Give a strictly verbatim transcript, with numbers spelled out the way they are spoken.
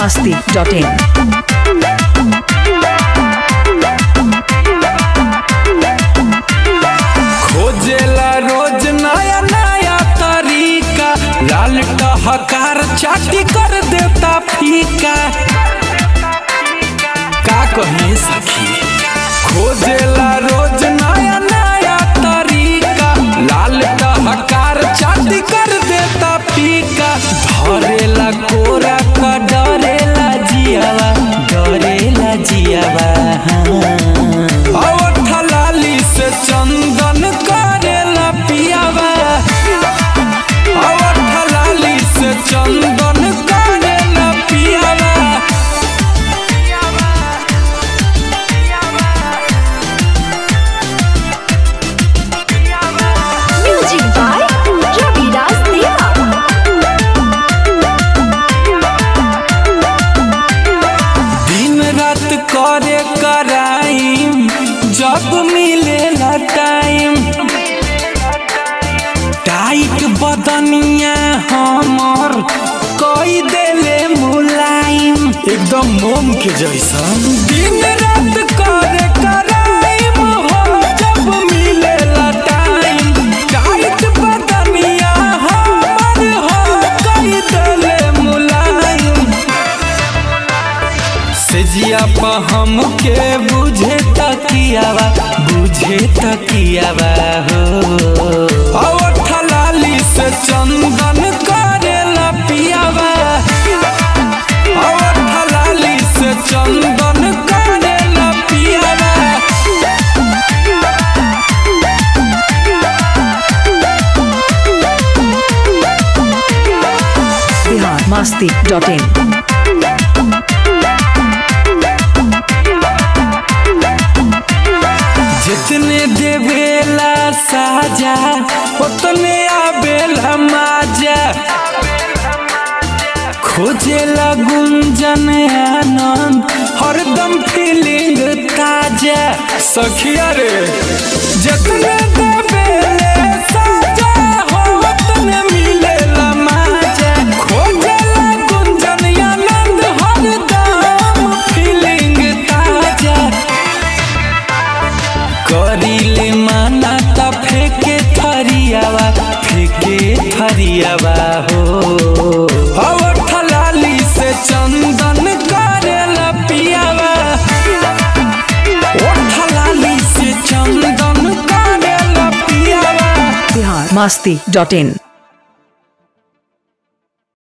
masti dot in. खोजेला रोज नया नया तरीका, लाल टहकार चाटी कर देता फीका। का कहे सखी, खोजेला रोज नया नया तरीका, लाल टहकार चाटी कर देता फीका। धरेला कोरा का डरेला जियावा, डरेला जियावा लाली से चंदन करेला पियावा, लाली से चंदन करेला पियावा। Music by Ravidas Deva. दिन रात करे कराइम, जब मिलेला टाइम। टाइट बदनिया हमर कोई देले मुलायम, एकदम मोम के जैसन। दिन रात करे कराइम हो, जब मिलेला टाइम। टाइट बदनिया हमर हो कोई देले मुलायम। सेजिया पा हमके बुझे तकियावा, बुझे तकियावा हो। लाली से चंदन करेला पियावा, लाली से चंदन करेला पियावा। Bihar masti dot in. जितने देवेला साजा, उतने आवेला माजा। खोजेला गुंजन आनंद, हरदम फीलिंग ताजा। सखिया रे जितने देवेले साजा हो, उतने मिलेला माजा। खोजेला गुंजन आनंद, हरदम फीलिंग ताजा। करीले माना ता फेंके थरियावा, फेंके थरियावा हो। लाली से चंदन करेला पियावा, लाली से चंदन करेला पियावा। Bihar masti dot in.